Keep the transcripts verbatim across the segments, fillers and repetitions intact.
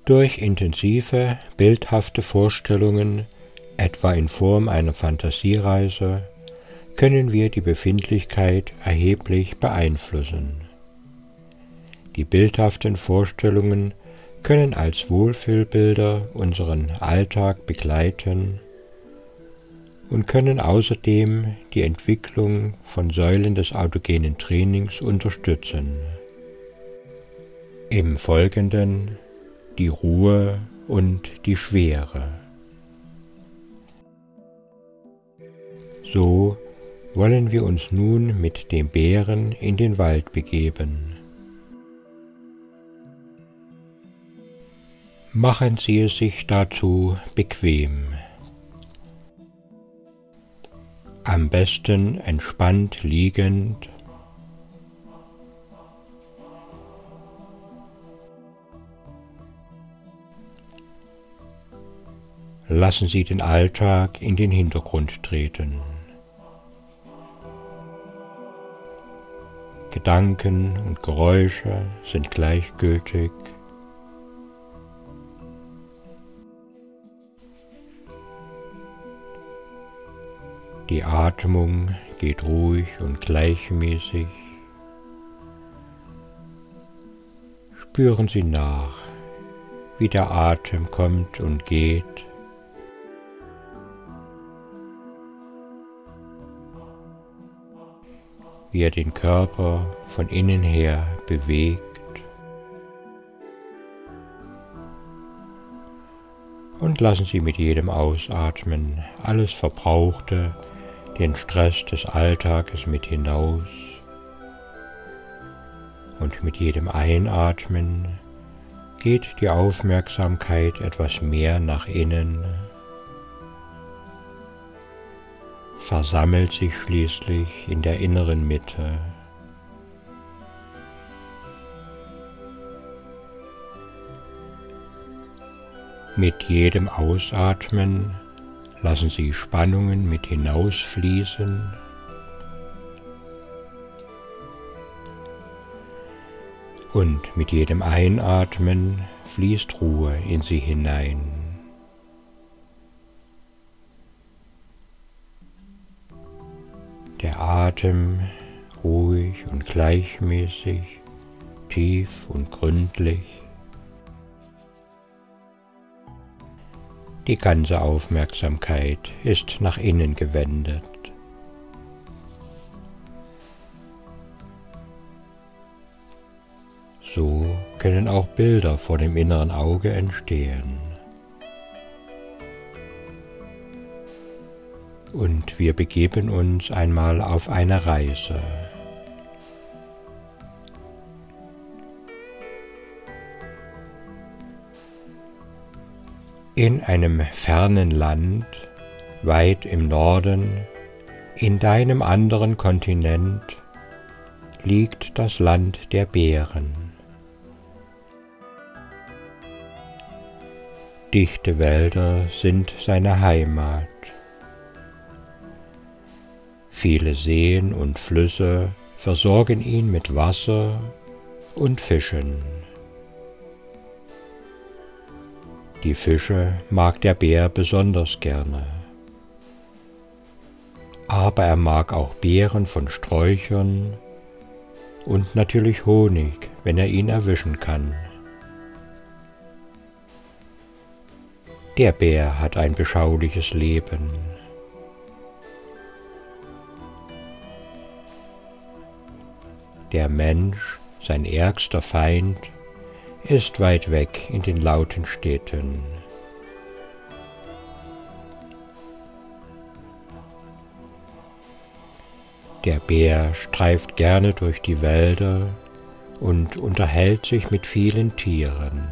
Durch intensive, bildhafte Vorstellungen, etwa in Form einer Fantasiereise, können wir die Befindlichkeit erheblich beeinflussen. Die bildhaften Vorstellungen können als Wohlfühlbilder unseren Alltag begleiten und können außerdem die Entwicklung von Säulen des autogenen Trainings unterstützen. Im Folgenden die Ruhe und die Schwere. So wollen wir uns nun mit dem Bären in den Wald begeben. Machen Sie es sich dazu bequem. Am besten entspannt liegend. Lassen Sie den Alltag in den Hintergrund treten. Gedanken und Geräusche sind gleichgültig. Die Atmung geht ruhig und gleichmäßig. Spüren Sie nach, wie der Atem kommt und geht. Wie er den Körper von innen her bewegt. Und lassen Sie mit jedem Ausatmen alles Verbrauchte, den Stress des Alltages mit hinaus. Und mit jedem Einatmen geht die Aufmerksamkeit etwas mehr nach innen, versammelt sich schließlich in der inneren Mitte. Mit jedem Ausatmen lassen Sie Spannungen mit hinausfließen. Und mit jedem Einatmen fließt Ruhe in Sie hinein. Der Atem ruhig und gleichmäßig, tief und gründlich. Die ganze Aufmerksamkeit ist nach innen gewendet. So können auch Bilder vor dem inneren Auge entstehen. Und wir begeben uns einmal auf eine Reise. In einem fernen Land, weit im Norden, in deinem anderen Kontinent, liegt das Land der Bären. Dichte Wälder sind seine Heimat. Viele Seen und Flüsse versorgen ihn mit Wasser und Fischen. Die Fische mag der Bär besonders gerne. Aber er mag auch Beeren von Sträuchern und natürlich Honig, wenn er ihn erwischen kann. Der Bär hat ein beschauliches Leben. Der Mensch, sein ärgster Feind, ist weit weg in den lauten Städten. Der Bär streift gerne durch die Wälder und unterhält sich mit vielen Tieren.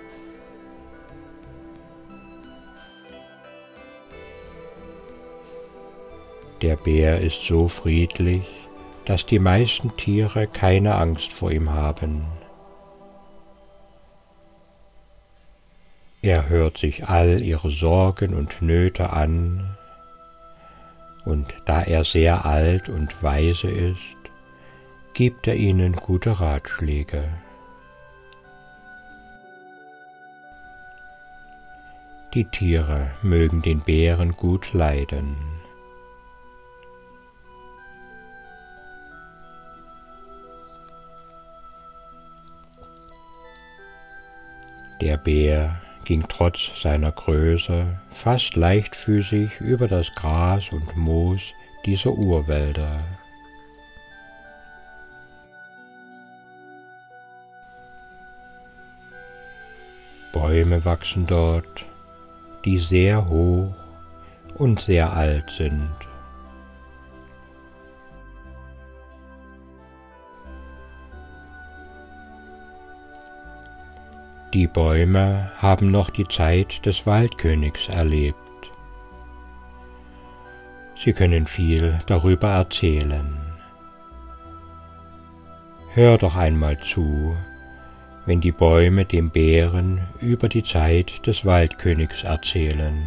Der Bär ist so friedlich, dass die meisten Tiere keine Angst vor ihm haben. Er hört sich all ihre Sorgen und Nöte an, und da er sehr alt und weise ist, gibt er ihnen gute Ratschläge. Die Tiere mögen den Bären gut leiden. Der Bär ging trotz seiner Größe fast leichtfüßig über das Gras und Moos dieser Urwälder. Bäume wachsen dort, die sehr hoch und sehr alt sind. Die Bäume haben noch die Zeit des Waldkönigs erlebt. Sie können viel darüber erzählen. Hör doch einmal zu, wenn die Bäume dem Bären über die Zeit des Waldkönigs erzählen.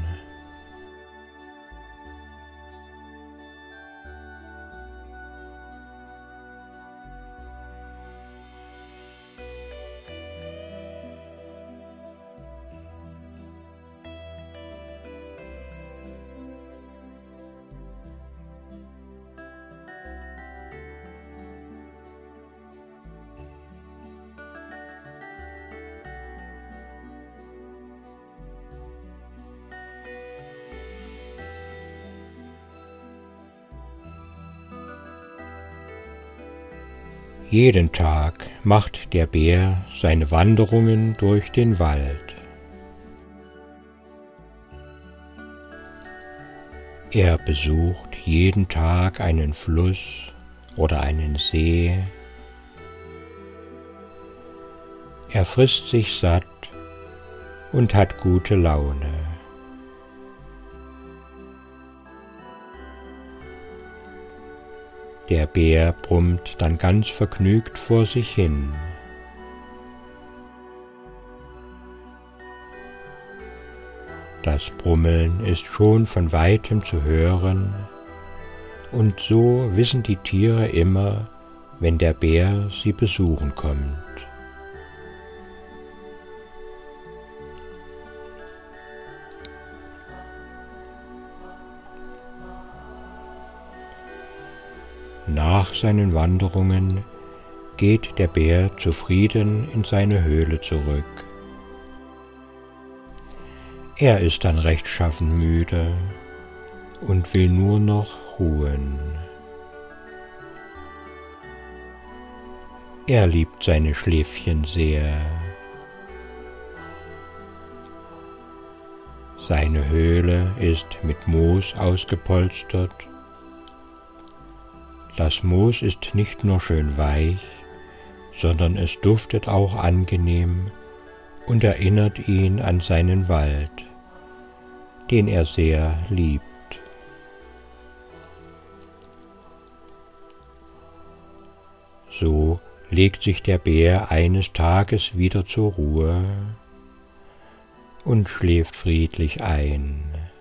Jeden Tag macht der Bär seine Wanderungen durch den Wald. Er besucht jeden Tag einen Fluss oder einen See. Er frisst sich satt und hat gute Laune. Der Bär brummt dann ganz vergnügt vor sich hin. Das Brummeln ist schon von weitem zu hören, und so wissen die Tiere immer, wenn der Bär sie besuchen kommt. Nach seinen Wanderungen geht der Bär zufrieden in seine Höhle zurück. Er ist dann rechtschaffen müde und will nur noch ruhen. Er liebt seine Schläfchen sehr. Seine Höhle ist mit Moos ausgepolstert. Das Moos ist nicht nur schön weich, sondern es duftet auch angenehm und erinnert ihn an seinen Wald, den er sehr liebt. So legt sich der Bär eines Tages wieder zur Ruhe und schläft friedlich ein.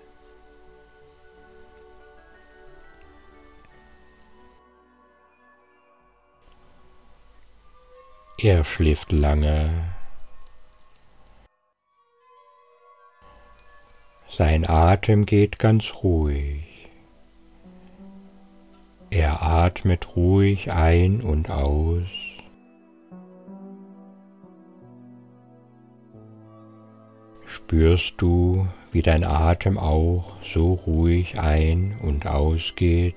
Er schläft lange. Sein Atem geht ganz ruhig. Er atmet ruhig ein und aus. Spürst du, wie dein Atem auch so ruhig ein- und ausgeht?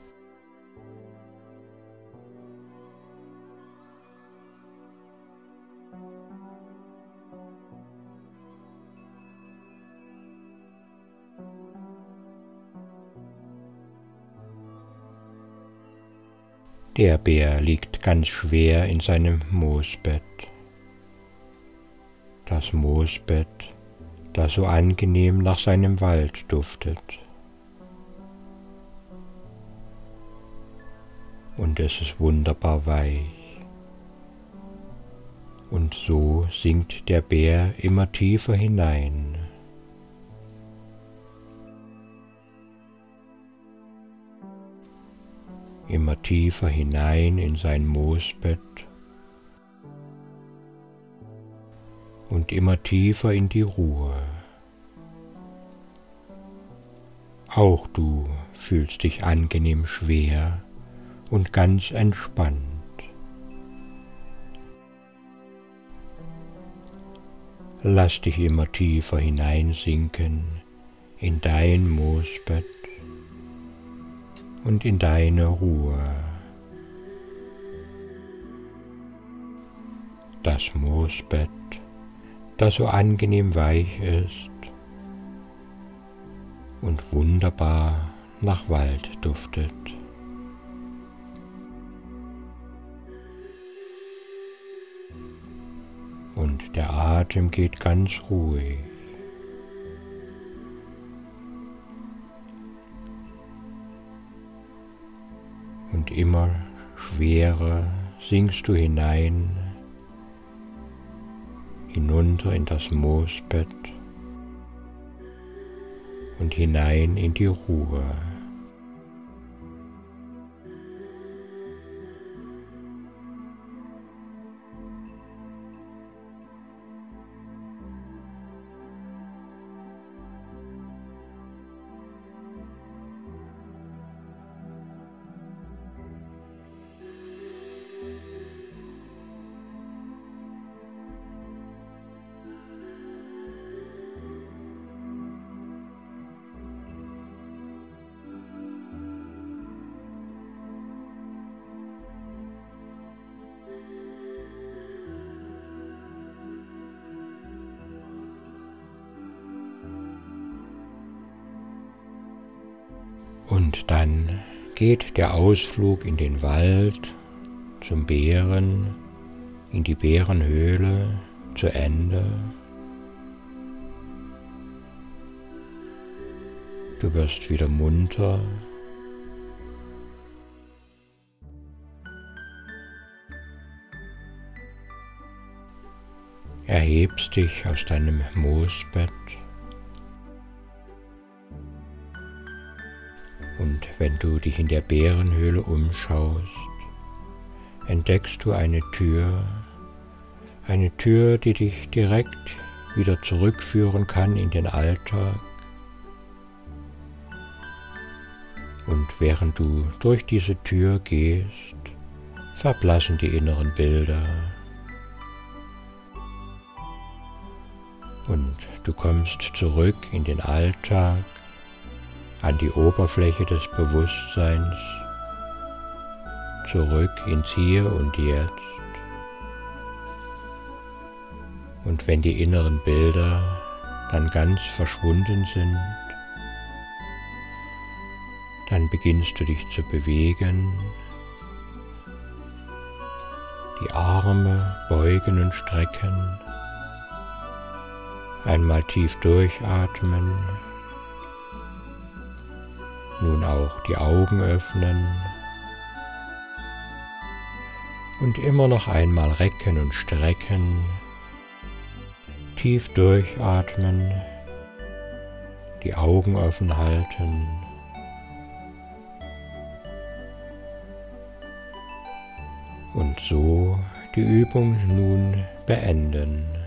Der Bär liegt ganz schwer in seinem Moosbett. Das Moosbett, das so angenehm nach seinem Wald duftet. Und es ist wunderbar weich. Und so sinkt der Bär immer tiefer hinein. Immer tiefer hinein in sein Moosbett und immer tiefer in die Ruhe. Auch du fühlst dich angenehm schwer und ganz entspannt. Lass dich immer tiefer hineinsinken in dein Moosbett und in deine Ruhe. Das Moosbett, das so angenehm weich ist und wunderbar nach Wald duftet. Und der Atem geht ganz ruhig. Und immer schwerer sinkst du hinein, hinunter in das Moosbett und hinein in die Ruhe. Und dann geht der Ausflug in den Wald zum Bären, in die Bärenhöhle zu Ende. Du wirst wieder munter. Erhebst dich aus deinem Moosbett. Und wenn du dich in der Bärenhöhle umschaust, entdeckst du eine Tür, eine Tür, die dich direkt wieder zurückführen kann in den Alltag. Und während du durch diese Tür gehst, verblassen die inneren Bilder. Und du kommst zurück in den Alltag, an die Oberfläche des Bewusstseins, zurück ins Hier und Jetzt. Und wenn die inneren Bilder dann ganz verschwunden sind, dann beginnst du dich zu bewegen, die Arme beugen und strecken, einmal tief durchatmen, nun auch die Augen öffnen und immer noch einmal recken und strecken, tief durchatmen, die Augen offen halten und so die Übung nun beenden.